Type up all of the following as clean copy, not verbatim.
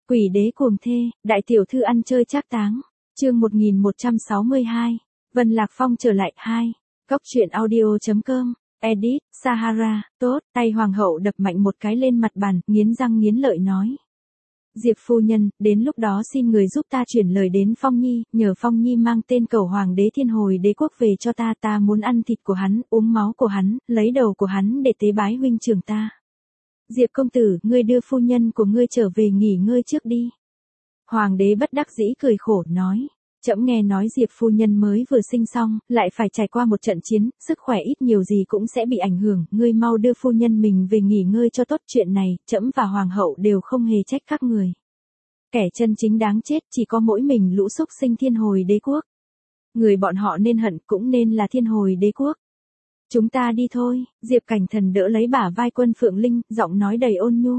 Quỷ đế cuồng thê, đại tiểu thư ăn chơi trác táng. Chương 1162. Vân Lạc Phong trở lại 2. Góc truyện audio.com. Edit, Sahara, tốt, tay hoàng hậu đập mạnh một cái lên mặt bàn, nghiến răng nghiến lợi nói. Diệp phu nhân, đến lúc đó xin người giúp ta chuyển lời đến Phong Nhi, nhờ Phong Nhi mang tên cầu hoàng đế thiên hồi đế quốc về cho ta muốn ăn thịt của hắn, uống máu của hắn, lấy đầu của hắn để tế bái huynh trưởng ta. Diệp công tử, ngươi đưa phu nhân của ngươi trở về nghỉ ngơi trước đi. Hoàng đế bất đắc dĩ cười khổ, nói. Trẫm nghe nói Diệp phu nhân mới vừa sinh xong, lại phải trải qua một trận chiến, sức khỏe ít nhiều gì cũng sẽ bị ảnh hưởng, ngươi mau đưa phu nhân mình về nghỉ ngơi cho tốt, chuyện này, trẫm và hoàng hậu đều không hề trách các người. Kẻ chân chính đáng chết chỉ có mỗi mình lũ súc sinh thiên hồi đế quốc. Người bọn họ nên hận cũng nên là thiên hồi đế quốc. Chúng ta đi thôi, Diệp Cảnh Thần đỡ lấy bả vai Quân Phượng Linh, giọng nói đầy ôn nhu.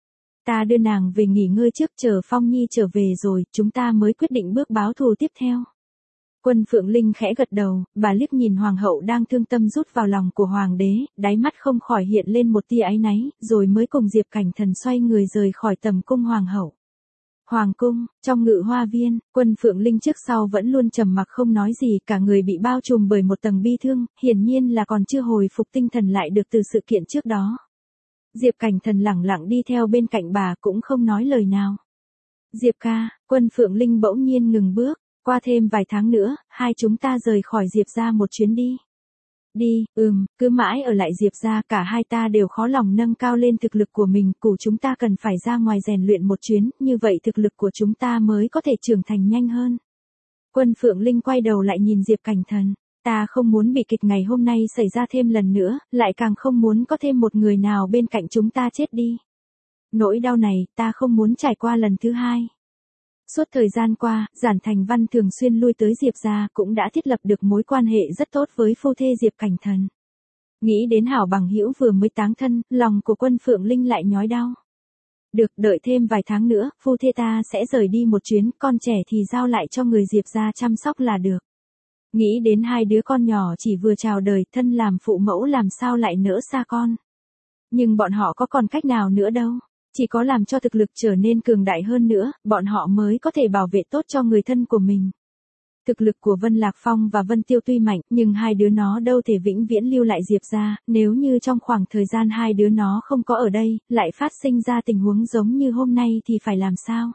Ta đưa nàng về nghỉ ngơi trước, chờ Phong Nhi trở về rồi, chúng ta mới quyết định bước báo thù tiếp theo. Quân Phượng Linh khẽ gật đầu, bà liếc nhìn hoàng hậu đang thương tâm rút vào lòng của hoàng đế, đáy mắt không khỏi hiện lên một tia áy náy, rồi mới cùng Diệp Cảnh Thần xoay người rời khỏi tầm cung hoàng hậu. Hoàng cung, trong ngự hoa viên, Quân Phượng Linh trước sau vẫn luôn trầm mặc không nói gì, cả người bị bao trùm bởi một tầng bi thương, hiển nhiên là còn chưa hồi phục tinh thần lại được từ sự kiện trước đó. Diệp Cảnh Thần lẳng lặng đi theo bên cạnh bà cũng không nói lời nào. Diệp ca, Quân Phượng Linh bỗng nhiên ngừng bước, qua thêm vài tháng nữa, hai chúng ta rời khỏi Diệp gia một chuyến đi. Đi, cứ mãi ở lại Diệp gia, cả hai ta đều khó lòng nâng cao lên thực lực của mình, chúng ta cần phải ra ngoài rèn luyện một chuyến, như vậy thực lực của chúng ta mới có thể trưởng thành nhanh hơn. Quân Phượng Linh quay đầu lại nhìn Diệp Cảnh Thần, ta không muốn bị kịch ngày hôm nay xảy ra thêm lần nữa, lại càng không muốn có thêm một người nào bên cạnh chúng ta chết đi. Nỗi đau này, ta không muốn trải qua lần thứ hai. Suốt thời gian qua, Giản Thành Văn thường xuyên lui tới Diệp gia, cũng đã thiết lập được mối quan hệ rất tốt với phu thê Diệp Cảnh Thần. Nghĩ đến hảo bằng hữu vừa mới táng thân, lòng của Quân Phượng Linh lại nhói đau. Được, đợi thêm vài tháng nữa, phu thê ta sẽ rời đi một chuyến, con trẻ thì giao lại cho người Diệp gia chăm sóc là được. Nghĩ đến hai đứa con nhỏ chỉ vừa chào đời, thân làm phụ mẫu làm sao lại nỡ xa con. Nhưng bọn họ có còn cách nào nữa đâu. Chỉ có làm cho thực lực trở nên cường đại hơn nữa, bọn họ mới có thể bảo vệ tốt cho người thân của mình. Thực lực của Vân Lạc Phong và Vân Tiêu tuy mạnh, nhưng hai đứa nó đâu thể vĩnh viễn lưu lại Diệp gia, nếu như trong khoảng thời gian hai đứa nó không có ở đây, lại phát sinh ra tình huống giống như hôm nay thì phải làm sao?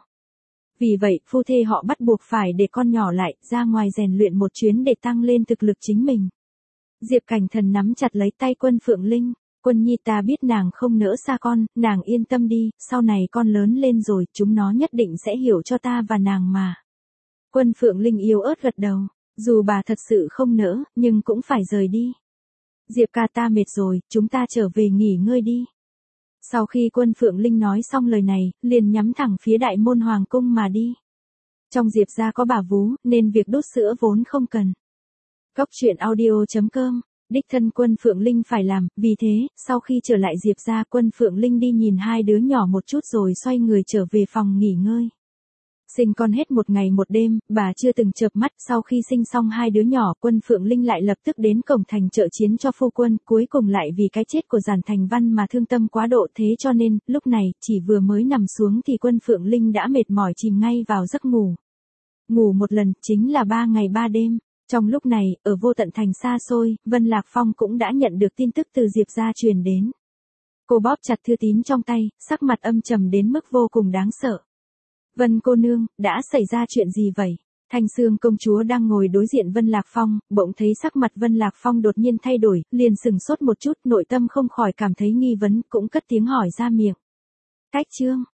Vì vậy, phu thê họ bắt buộc phải để con nhỏ lại, ra ngoài rèn luyện một chuyến để tăng lên thực lực chính mình. Diệp Cảnh Thần nắm chặt lấy tay Quân Phượng Linh. Quân Nhi, ta biết nàng không nỡ xa con, nàng yên tâm đi, sau này con lớn lên rồi, chúng nó nhất định sẽ hiểu cho ta và nàng mà. Quân Phượng Linh yếu ớt gật đầu, dù bà thật sự không nỡ, nhưng cũng phải rời đi. Diệp ca, ta mệt rồi, chúng ta trở về nghỉ ngơi đi. Sau khi Quân Phượng Linh nói xong lời này, liền nhắm thẳng phía đại môn hoàng cung mà đi. Trong Diệp gia có bà vú, nên việc đút sữa vốn không cần. Góc truyện audio.com. Đích thân Quân Phượng Linh phải làm, vì thế, sau khi trở lại Diệp gia, Quân Phượng Linh đi nhìn hai đứa nhỏ một chút rồi xoay người trở về phòng nghỉ ngơi. Sinh con hết một ngày một đêm, bà chưa từng chợp mắt, sau khi sinh xong hai đứa nhỏ, Quân Phượng Linh lại lập tức đến cổng thành trợ chiến cho phu quân, cuối cùng lại vì cái chết của Giản Thành Văn mà thương tâm quá độ, thế cho nên, lúc này, chỉ vừa mới nằm xuống thì Quân Phượng Linh đã mệt mỏi chìm ngay vào giấc ngủ. Ngủ một lần, chính là 3 ngày 3 đêm. Trong lúc này, ở vô tận thành xa xôi, Vân Lạc Phong cũng đã nhận được tin tức từ Diệp gia truyền đến. Cô bóp chặt thư tín trong tay, sắc mặt âm trầm đến mức vô cùng đáng sợ. Vân cô nương, đã xảy ra chuyện gì vậy? Thanh Sương công chúa đang ngồi đối diện Vân Lạc Phong, bỗng thấy sắc mặt Vân Lạc Phong đột nhiên thay đổi, liền sừng sốt một chút, nội tâm không khỏi cảm thấy nghi vấn, cũng cất tiếng hỏi ra miệng. Cách chương,